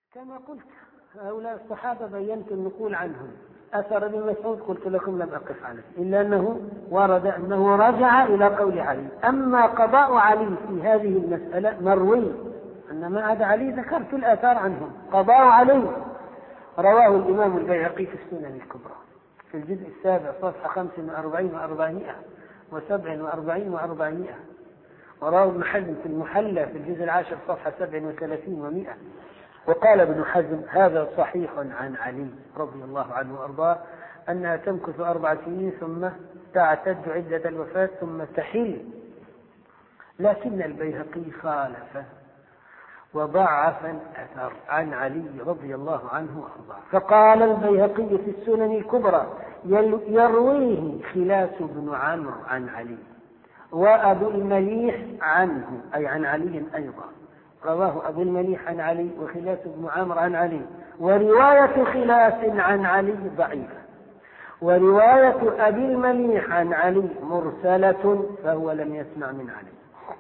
كما قلت هؤلاء الصحابة بينت النقول عنهم. أثر ابن مسعود قلت لكم لم أقف عليه إلا أنه ورد أنه رجع إلى قول علي. أما قضاء علي في هذه المسألة مروي، أن ما عدا علي ذكرت الآثار عنهم. قضاء علي رواه الإمام البيهقي في السنن الكبرى في الجزء السابع صفحة 45 و400 و47 و400، ورواه ابن حزم في المحلى في الجزء العاشر صفحة 37 و100. وقال ابن حزم هذا صحيح عن علي رضي الله عنه وأرضاه أنها تمكث 4 سنين ثم تعتد عدة الوفاة ثم تحل، لكن البيهقي خالف وضعف الأثر عن علي رضي الله عنه وأرضاه. فقال البيهقي في السنن الكبرى يرويه خلاس بن عمرو عن علي وأبو المليح عنه، أي عن علي أيضا. رواه أبو المليح عن علي وخلاس بن عمرو عن علي، ورواية خلاس عن علي ضعيفة، ورواية أبي المليح عن علي مرسلة فهو لم يسمع من علي.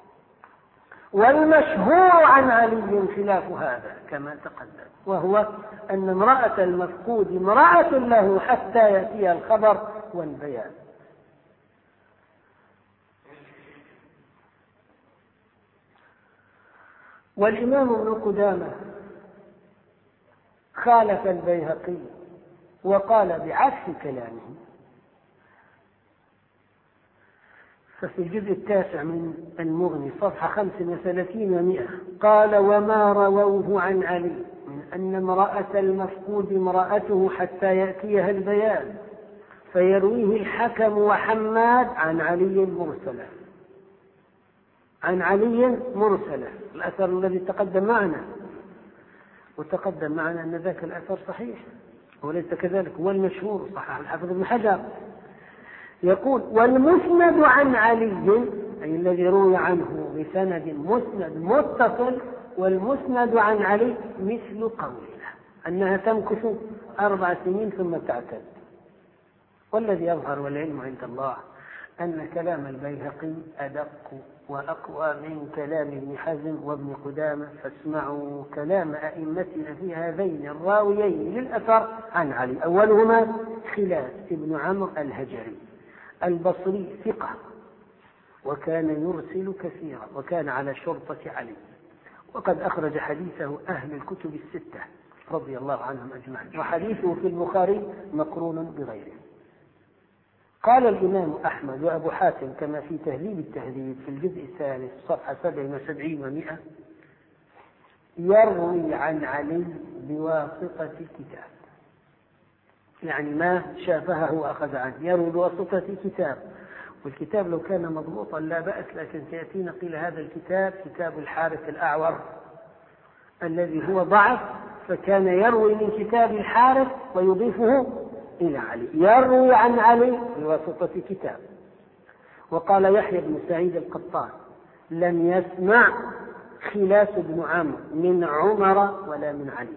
والمشهور عن علي خلاف هذا كما تقدم، وهو أن امرأة المفقود امرأة له حتى يأتي الخبر والبيان. والإمام ابن قدامة خالف البيهقي وقال بعكس كلامه، ففي الجزء التاسع من المغني صفحة 35 و100 قال وما رووه عن علي من أن امرأة المفقود امرأته حتى يأتيها البيان فيرويه الحكم وحماد عن علي مرسلة، عن علي مرسلة، الأثر الذي تقدم معنا، وتقدم معنا أن ذاك الأثر صحيح وليس كذلك، والمشهور صحيح الحافظ ابن حجر. يقول والمسند عن علي أي الذي روي عنه بسند مسند متصل، والمسند عن علي مثل قولنا أنها تمكث 4 سنين ثم تعتد. والذي يظهر والعلم عند الله أن كلام البيهقي أدق وأقوى من كلام ابن حزم وابن قدامة، فاسمعوا كلام أئمتنا في هذين الراويين للأثر عن علي. أولهما خلاس ابن عمرو الهجري البصري ثقة، وكان يرسل كثيرا، وكان على شرطة علي، وقد أخرج حديثه أهل الكتب الستة رضي الله عنهم أجمعين، وحديثه في البخاري مقرون بغيره. قال الإمام أحمد وأبو حاتم كما في تهذيب التهذيب في الجزء الثالث صفحة 77 و100 يروي عن علي بواسطة كتاب، يعني ما شافهه وأخذ عنه يروي بواسطة كتاب. والكتاب لو كان مضبوطا لا بأس، لكن سيأتينا قيل هذا الكتاب كتاب الحارث الأعور الذي هو ضعف، فكان يروي من كتاب الحارث ويضيفه إلى علي، يروي عن علي بواسطة كتاب. وقال يحيى بن سعيد القطان لم يسمع خلاس بن عمرو من عمر ولا من علي.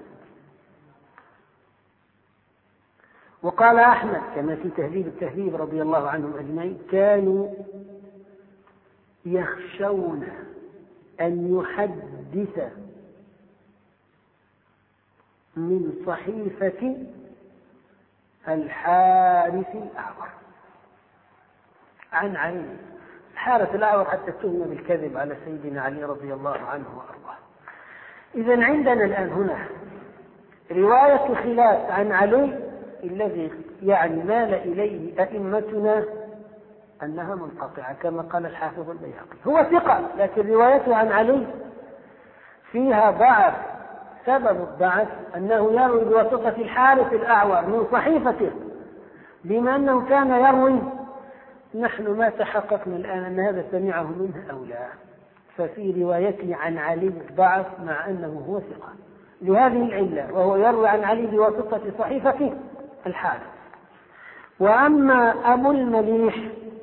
وقال أحمد كما في تهذيب التهذيب رضي الله عنهم أجمعين كانوا يخشون أن يحدث من صحيفة الحارث الأعور عن علي. الحارث الأعور حتى اتهم بالكذب على سيدنا علي رضي الله عنه وأرضاه. إذن عندنا الآن هنا رواية خلاس عن علي الذي يعني مال إليه أئمتنا أنها منقطعة كما قال الحافظ البيهقي. هو ثقة لكن روايته عن علي فيها ضعف. سبب الضعف أنه يروي بواسطة الحارث الأعور من صحيفته، بما أنه كان يروي نحن ما تحققنا الآن أن هذا سمعه منه أو لا، ففي روايته عن علي ضعف مع أنه هو ثقة لهذه العلة، وهو يروي عن علي بواسطة صحيفته الحارث. وأما أبو المليح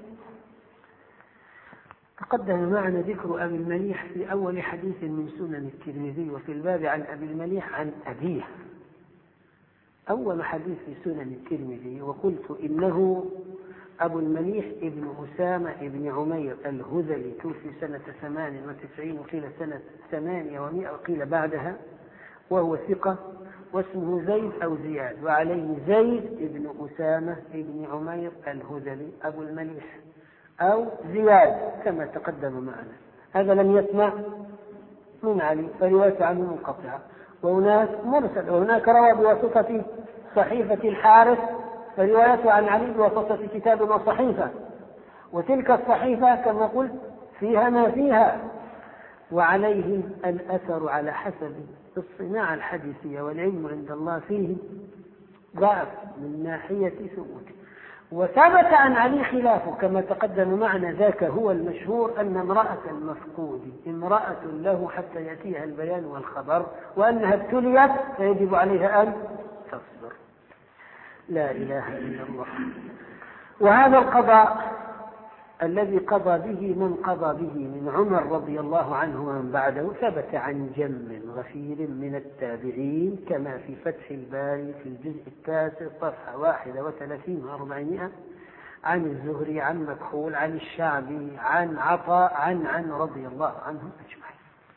تقدم معنا ذكر أبي المليح في أول حديث من سنن الترمذي، وفي الباب عن أبي المليح عن أبيه أول حديث في سنن الترمذي، وقلت إنه أبو المليح ابن أسامة ابن عمير الهذلي توفي سنة 98 وقيل سنة 800 وقيل بعدها، وهو ثقة، واسمه زيد أو زياد، وعليه زيد بن أسامة بن عمير الهذلي أبو المليح، أو زياد كما تقدم معنا. هذا لم يسمع من علي فروايته عنه منقطعة، وهناك مرسل، وهناك روى بواسطة صحيفة الحارث فروايته عن علي بواسطة كتاب وصحيفة، وتلك الصحيفة كما قلت فيها ما فيها. وعليه الأثر على حسب الصناعة الحديثية، والعلم عند الله فيه ضعف من ناحية ثبوته. وثبت عن علي خلافه كما تقدم معنا، ذاك هو المشهور أن امرأة المفقود امرأة له حتى يأتيها البيان والخبر، وأنها ابتليت فيجب عليها أن تصبر. لا إله إلا الله. وهذا القضاء الذي قضى به من قضى به من عمر رضي الله عنه ومن بعده ثبت عن جم غفير من التابعين كما في فتح الباري في الجزء 9 صفحة 31 و400 عن الزهري عن مكحول عن الشعبي عن عطاء عن رضي الله عنهم أجمعين.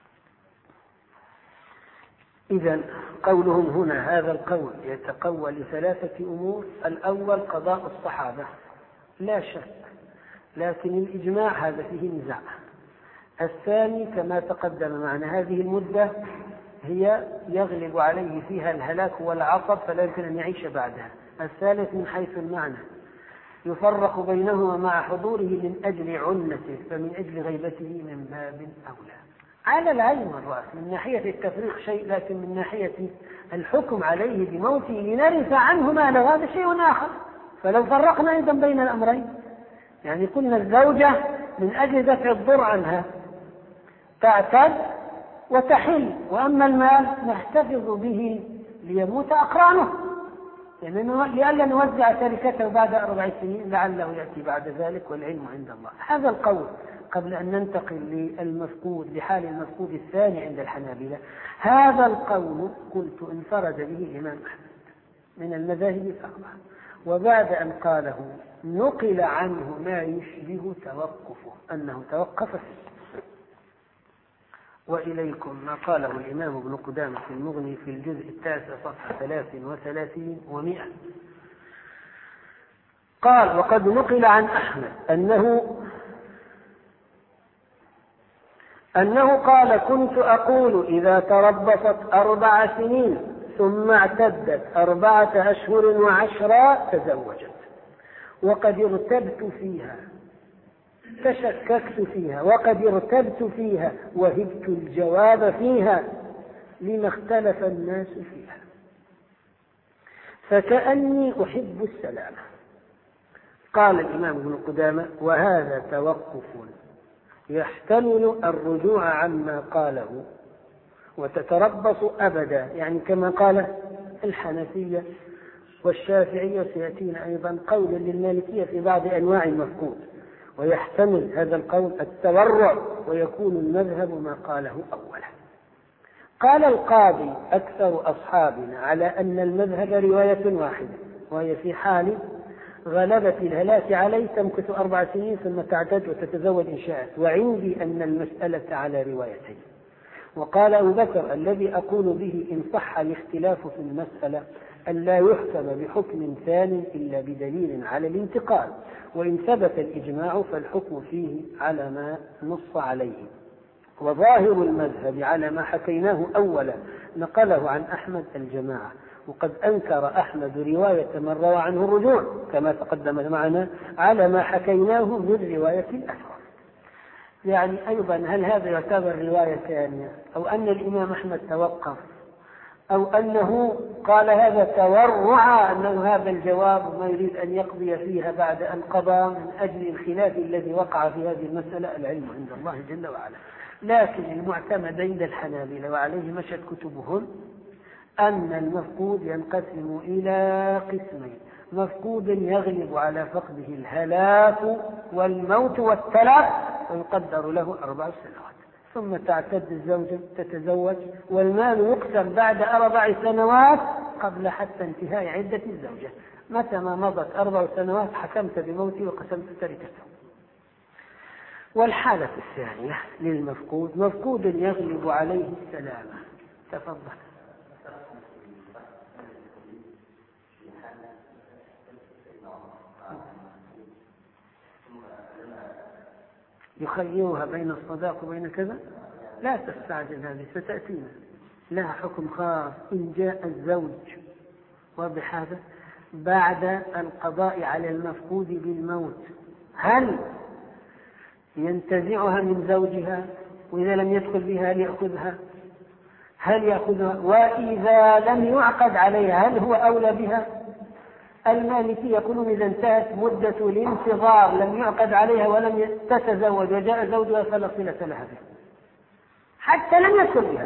إذن قولهم هنا هذا القول يتقوى لثلاثة أمور: الأول قضاء الصحابة لا شك، لكن الإجماع هذا فيه نزاع. الثاني كما تقدم معنا هذه المدة هي يغلب عليه فيها الهلاك والعصب فلا يمكن أن يعيش بعدها. الثالث من حيث المعنى يفرق بينهما مع حضوره من أجل عنته، فمن أجل غيبته من باب أولى. على العين والرأس من ناحية التفريق شيء، لكن من ناحية الحكم عليه بموته لنرث عنه ماله هذا شيء آخر. فلو فرقنا أيضا بين الأمرين، يعني قلنا الزوجة من أجل دفع الضر عنها تعتد وتحل، وأما المال نحتفظ به ليموت أقرانه، يعني لئلا نوزع تركته بعد 4 سنين لعله يأتي بعد ذلك، والعلم عند الله. هذا القول قبل أن ننتقل للمفقود لحال المفقود الثاني عند الحنابلة. هذا القول قلت انفرد به الإمام أحمد من المذاهب الأربعة، وبعد أن قاله نقل عنه ما يشبه توقفه أنه توقف فيه. وإليكم ما قاله الإمام ابن قدامة في المغني في الجزء 9 صفحة 33 و100. قال: وقد نقل عن أحمد أنه قال: كنت أقول إذا تربصت 4 سنين ثم اعتدت 4 أشهر و10 تزوجت، وقد ارتبت فيها تشككت فيها وقد ارتبت فيها وهبت الجواب فيها لما اختلف الناس فيها، فكأني أحب السلامة. قال الإمام ابن قدامة: وهذا توقف يحتمل الرجوع عما قاله وتتربص أبدا، يعني كما قال الحنفية والشافعية، سيأتينا أيضا قولا للمالكية في بعض أنواع المفقود. ويحتمل هذا القول التورع ويكون المذهب ما قاله أولا. قال القاضي: أكثر أصحابنا على أن المذهب رواية واحدة، وهي في حال غلبة الهلاك عليه تمكث 4 سنين ثم تعتد وتتزوج إن شاءت، وعندي أن المسألة على روايتين. وقال أبو بكر: الذي أقول به إن صح الاختلاف في المسألة أن لا يحكم بحكم ثاني إلا بدليل على الانتقال، وإن ثبت الإجماع فالحكم فيه على ما نص عليه. وظاهر المذهب على ما حكيناه أولا نقله عن أحمد الجماعة، وقد أنكر أحمد رواية من روى عنه الرجوع كما تقدم معنا على ما حكيناه من رواية الأثر. يعني أيضا هل هذا يعتبر رواية ثانية، أو أن الإمام أحمد توقف، أو أنه قال هذا تورع أنه هذا الجواب ما يريد أن يقضي فيها بعد أن قضى من أجل الخلاف الذي وقع في هذه المسألة؟ العلم عند الله جل وعلا. لكن المعتمد عند الحنابلة وعليه مشت كتبهم أن المفقود ينقسم إلى قسمين: مفقود يغلب على فقده الهلاك والموت والتلف ويقدر له 4 سنوات، ثم تعتد الزوجة تتزوج، والمال يقسم بعد 4 سنوات قبل حتى انتهاء عدة الزوجة. متى ما مضت 4 سنوات حكمت بموته وقسمت تركته. والحالة الثانية للمفقود: مفقود يغلب عليه السلامة. تفضل. يخيرها بين الصداق وبين كذا، لا تستعجل، هذه ستأتينا، لها حكم خاص إن جاء الزوج واضح هذا بعد القضاء على المفقود بالموت، هل ينتزعها من زوجها؟ وإذا لم يدخل بها هل يأخذها؟ وإذا لم يعقد عليها هل هو أولى بها؟ المالكي يقولون إذا انتهت مدة الانتظار لم يعقد عليها ولم تتزوج وجاء زوجها فلا صلة لها بها حتى لم يدخل بها.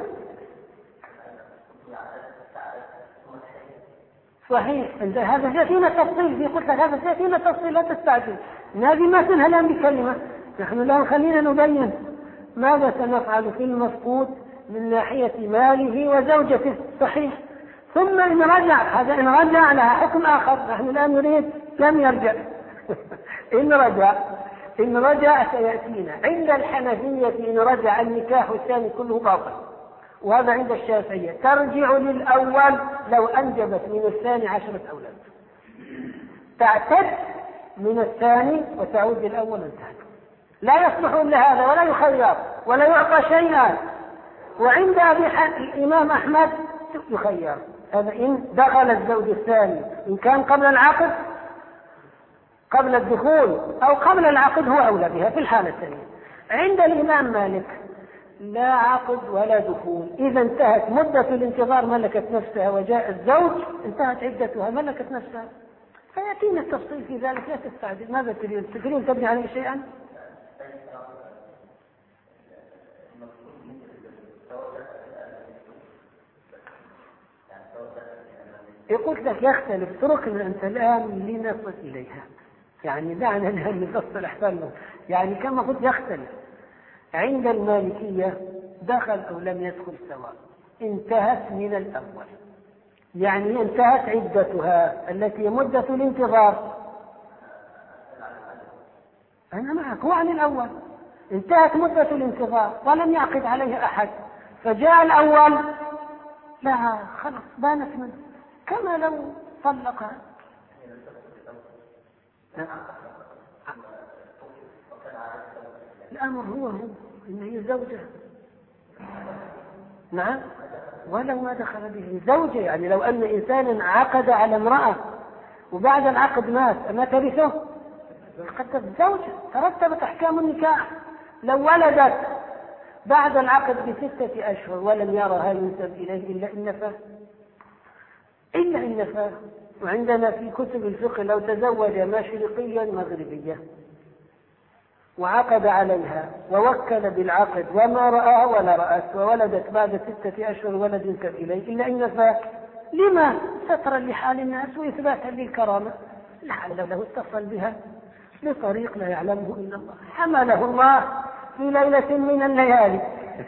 صحيح، هذا سيأتينا تفصيل، في قلت لك هذا سيأتينا تفصيل، لا تستعجل، هذه ما تنهى الآن بكلمة، نحن الآن خلينا نبين ماذا سنفعل في المفقود من ناحية ماله وزوجته. صحيح، ثم إن رجع، هذا إن رجع لها حكم آخر، نحن الآن نريد لم يرجع إن رجع سيأتينا. عند الحنفية إن رجع النكاح الثاني كله باطل، وهذا عند الشافعية ترجع للأول لو أنجبت من الثاني 10 أولاد، تعتد من الثاني وتعود للأول انتهت، لا يصلح إلا هذا ولا يخير ولا يعطى شيئا. وعند الإمام أحمد يخير، هذا إن دخل الزوج الثاني، إن كان قبل العقد قبل الدخول أو قبل العقد هو أولى بها في الحالة الثانية. عند الإمام مالك لا عقد ولا دخول، إذا انتهت مدة الانتظار ملكت نفسها وجاء الزوج انتهت عدتها ملكت نفسها. فيأتينا التفصيل في ذلك، لا تستعجل. ماذا تريد تبني عليه شيئا؟ يقول لك يختلف، اتركنا أنت الآن لنصل إليها، يعني دعنا الآن نفصل أحفالنا، يعني كما قلت يختلف. عند المالكية دخل أو لم يدخل سواء، انتهت من الأول، يعني انتهت عدتها التي مدة الانتظار. أنا معك، هو عن الأول انتهت مدة الانتظار ولم يعقد عليها أحد، فجاء الأول لا خلاص بانت منه كما لو طلقها. الأمر هو إن هي زوجة، نعم، ولو ما دخل به زوجة. يعني لو أن إنسانا عقد على امرأة وبعد العقد مات أما ترثه؟ قد زوجة، ترتبت أحكام النكاح. لو ولدت بعد العقد ب6 أشهر ولم يرها ينسب إليه إلا إن نفى. وعندنا في كتب الفقه لو تزوج مشرقيا مغربيا وعقد عليها ووكل بالعقد وما رأى ولا رأت وولدت بعد 6 أشهر ولد ينسب إليه إلا إن نفى، لما؟ سترا لحال الناس وإثباتا للكرامة، لعله له اتصل بها بطريق لا يعلمه إلا الله، حمله الله في ليلة من الليالي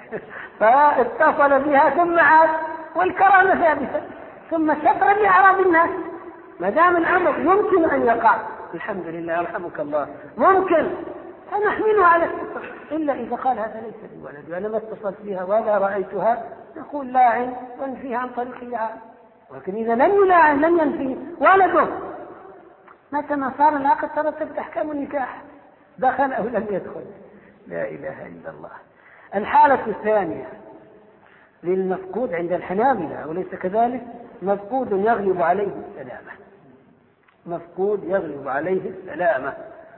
فاتصل بها ثم عاد والكرامة ثابتة، ثم سترا لأعراض الناس. ما دام الأمر يمكن أن يقع الحمد لله يرحمك الله ممكن فنحمله على الستر، إلا إذا قال هذا ليس بولد وأنا ما اتصلت بها ولا رأيتها، نقول لاعن ونفيها عن طريق اللعان. ولكن إذا لم يلاعن لم ينفي ولده، متى ما صار العقد ترتبت أحكام النكاح، دخل أو لم يدخل. لا إله إلا الله. الحالة الثانية للمفقود عند الحنابلة وليس كذلك، مفقود يغلب عليه السلامة، مفقود يغلب عليه السلامة.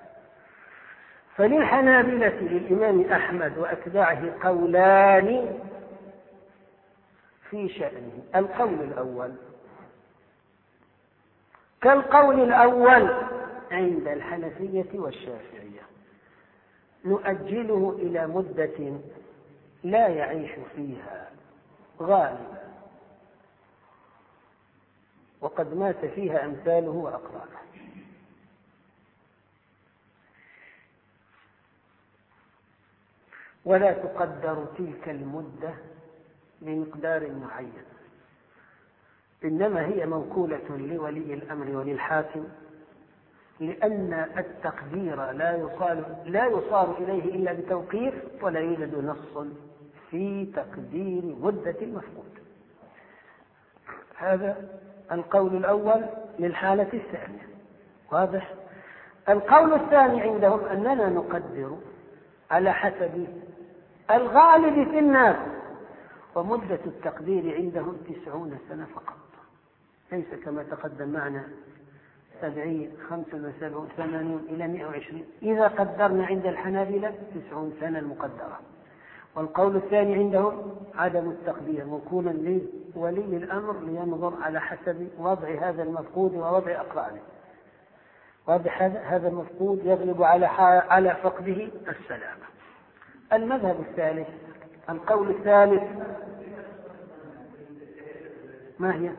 فللحنابلة للإمام أحمد وأتباعه قولان في شأنه. القول الأول كالقول الأول عند الحنفية والشافعية، نؤجله إلى مدة لا يعيش فيها غالبا وقد مات فيها أمثاله وأقرانه. ولا تقدر تلك المدة بمقدار معين، إنما هي منقولة لولي الأمر وللحاكم، لأن التقدير لا يصار إليه إلا بتوقيف، ولا يوجد نص في تقدير مدة المفقود. هذا القول الأول للحالة الثانية. واضح؟ القول الثاني عندهم أننا نقدر على حسب الغالب في الناس، ومدة التقدير عندهم 90 سنة فقط، ليس كما تقدم معنا 70 75 80 إلى 120. إذا قدرنا عند الحنابلة 90 سنة المقدرة. والقول الثاني عندهم عدم التقدير، وكونا لولي الأمر لينظر على حسب وضع هذا المفقود ووضع أقرانه. واضح؟ هذا المفقود يغلب على فقده السلامة. المذهب الثالث، القول الثالث، ما هي؟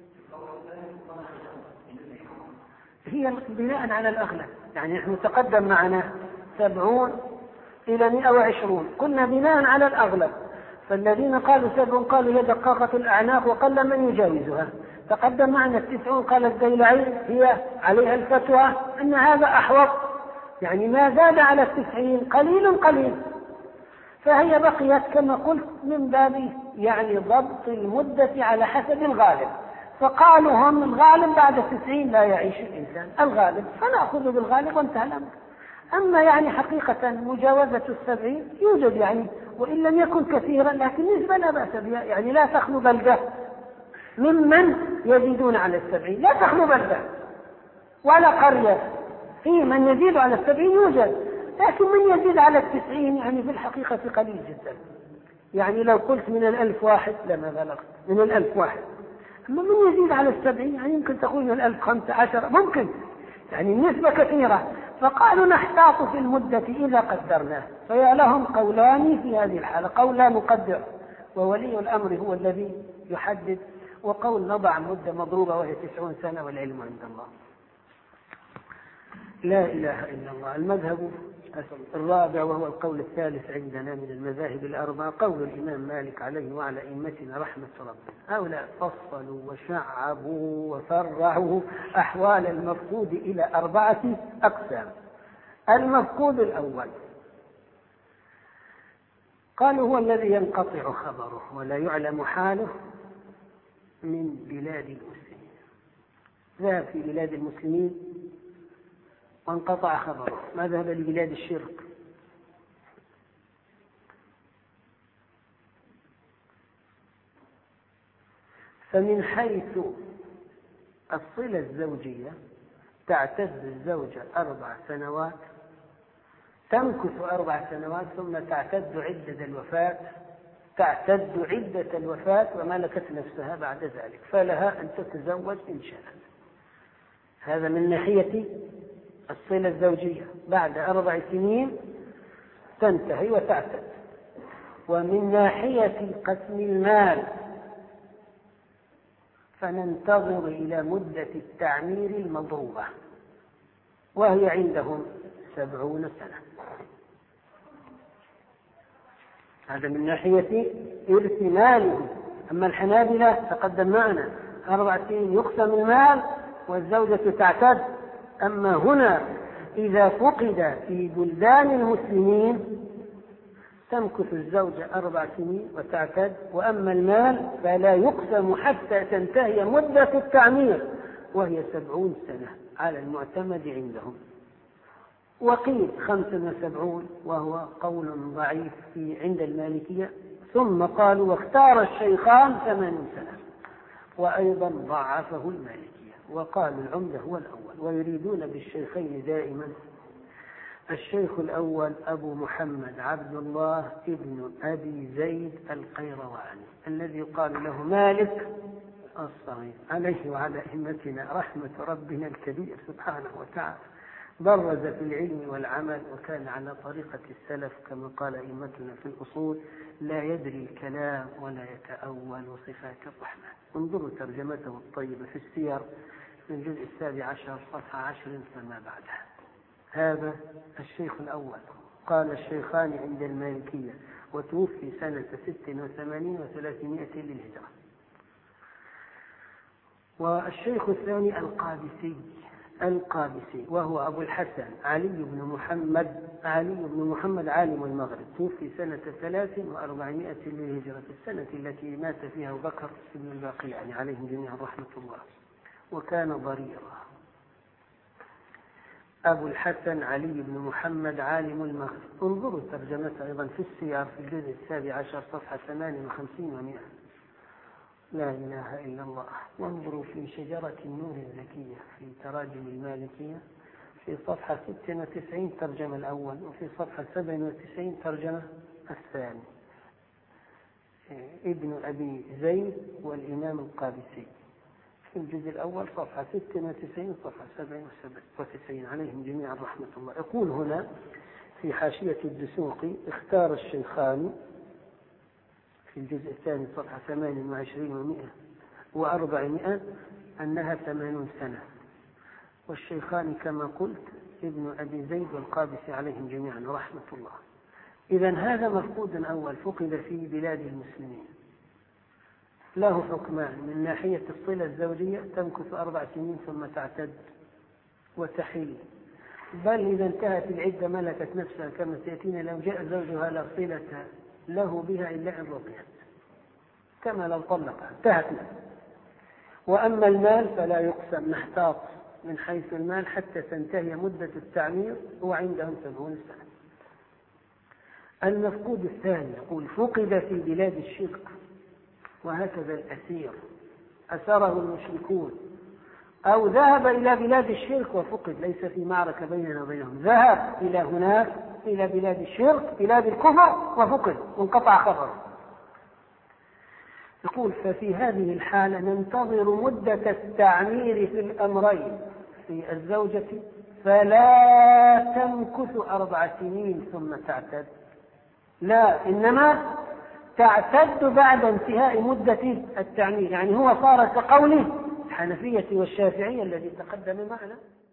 هي بناء على الأغلب. يعني نحن تقدم معنا 70 إلى 120، قلنا بناء على الأغلب. فالذين قالوا 70 قالوا هي دقاقة الأعناق وقل من يجاوزها. تقدم معنا 90 قال الديلعي هي عليها الفتوى أن هذا أحوط، يعني ما زاد على 90 قليل قليل، فهي بقيت كما قلت من باب يعني ضبط المدة على حسب الغالب. فقالوا هم الغالب بعد 90 لا يعيش الإنسان، الغالب، فنأخذ بالغالب وانتهى الأمر. أما يعني حقيقة مجاوزة 70 يوجد يعني، وإن لم يكن كثيرا لكن نسبة لا بأس بها، يعني لا تخلو بلدة ممن يزيدون على 70، لا تخلو بلدة ولا قرية في من يزيد على 70 يوجد، لكن من يزيد على 90 يعني في الحقيقة قليل جدا. يعني لو قلت من 1000 واحد لما بلغت من 1000 واحد، أما من يزيد على 70 يعني يمكن تقول من 1000 15 ممكن، يعني النسبة كثيرة. فقالوا نحتاط في المدة إذا قدرناه. فيا لهم قولان في هذه الحالة: قول لا نقدر وولي الأمر هو الذي يحدد، وقول نضع مدة مضروبة وهي 90 سنة والعلم عند الله. لا إله إلا الله. المذهب الرابع وهو القول الثالث عندنا من المذاهب الأربعة، قول الإمام مالك عليه وعلى أئمتنا رحمة ربنا. هؤلاء فصلوا وشعبوا وفرعوا أحوال المفقود إلى 4 أقسام. المفقود الأول قالوا هو الذي ينقطع خبره ولا يعلم حاله من بلاد المسلمين. ذهب في بلاد المسلمين وانقطع خبره، ما ذهب لبلاد الشرك. فمن حيث الصلة الزوجية تعتد الزوجة 4 سنوات، تمكث 4 سنوات ثم تعتد عدة الوفاة وملكت نفسها بعد ذلك، فلها أن تتزوج إن شاءت. هذا من ناحية الصلة الزوجية، بعد 4 سنين تنتهي وتعتد. ومن ناحية قسم المال فننتظر إلى مدة التعمير المضروبة وهي عندهم 70 سنة. هذا من ناحية إرث ماله. أما الحنابلة تقدم معنا 4 سنين يقسم المال والزوجة تعتد. أما هنا إذا فقد في بلدان المسلمين تمكث الزوجة 4 سنين وتعتد، وأما المال فلا يقسم حتى تنتهي مدة التعمير وهي 70 سنة على المعتمد عندهم. وقيل 75 وهو قول ضعيف عند المالكية. ثم قالوا واختار الشيخان 80 سنة وأيضا ضعفه المالكية، وقالوا العمدة هو الأول. ويريدون بالشيخين دائما الشيخ الأول أبو محمد عبد الله ابن أبي زيد القيرواني الذي يقال له مالك الصغير، عليه وعلى أئمتنا رحمة ربنا الكبير سبحانه وتعالى. برز في العلم والعمل وكان على طريقة السلف كما قال أئمتنا في الأصول: لا يدري الكلام ولا يتأول صفات الرحمن. انظروا ترجمته الطيبة في السير من الجزء 17 صفحة 10 فما بعدها. هذا الشيخ الأول. قال الشيخان عند المالكية، وتوفي سنة 86 و300 للهجرة. والشيخ الثاني القادسي القابسي، وهو أبو الحسن علي بن محمد عالم المغرب، توفي سنة 300 للهجرة، السنة التي مات فيها أبو بكر بن الباقلاني عليهم جميعا رحمة الله، وكان ضريرا. أبو الحسن علي بن محمد عالم المغرب، انظروا ترجمته أيضا في السير في الجزء 17 صفحة 58 و100. لا إله إلا الله. وانظروا في شجرة النور الزكية في تراجم المالكية في صفحة 96 ترجمة الأول، وفي صفحة 97 ترجمة الثاني، ابن أبي زيد والإمام القابسي في الجزء الأول صفحة 96 صفحة 97 عليهم جميعا رحمة الله. يقول هنا في حاشية الدسوقي: اختار الشيخاني في الجزء الثاني صفحة 28 و400 أنها 80 سنة، والشيخان كما قلت ابن أبي زيد والقابسي عليهم جميعا رحمة الله. إذن هذا مفقود أول فقد في بلاد المسلمين، له حكمان: من ناحية الصلة الزوجية تمكث 4 سنين ثم تعتد وتحل، بل إذا انتهت العدة ملكت نفسها كما سيأتينا لو جاء زوجها لا صلة له بها إلا إن رضيت، كما لو طلقها انتهت. وأما المال فلا يقسم، نحتاط من حيث المال حتى تنتهي مدة التعمير، وعندهم 80 سنة. المفقود الثاني يقول: فقد في بلاد الشرك، وهكذا الأسير أسره المشركون أو ذهب إلى بلاد الشرك وفقد، ليس في معركة بيننا وبينهم، ذهب إلى هناك إلى بلاد الشرك بلاد الكفر وفقد وانقطع خبره. يقول: ففي هذه الحالة ننتظر مدة التعمير في الأمرين، في الزوجة فلا تمكث 4 سنين ثم تعتد، لا، إنما تعتد بعد انتهاء مدة التعمير. يعني هو صار كقوله الحنفية والشافعية الذي تقدم معنا،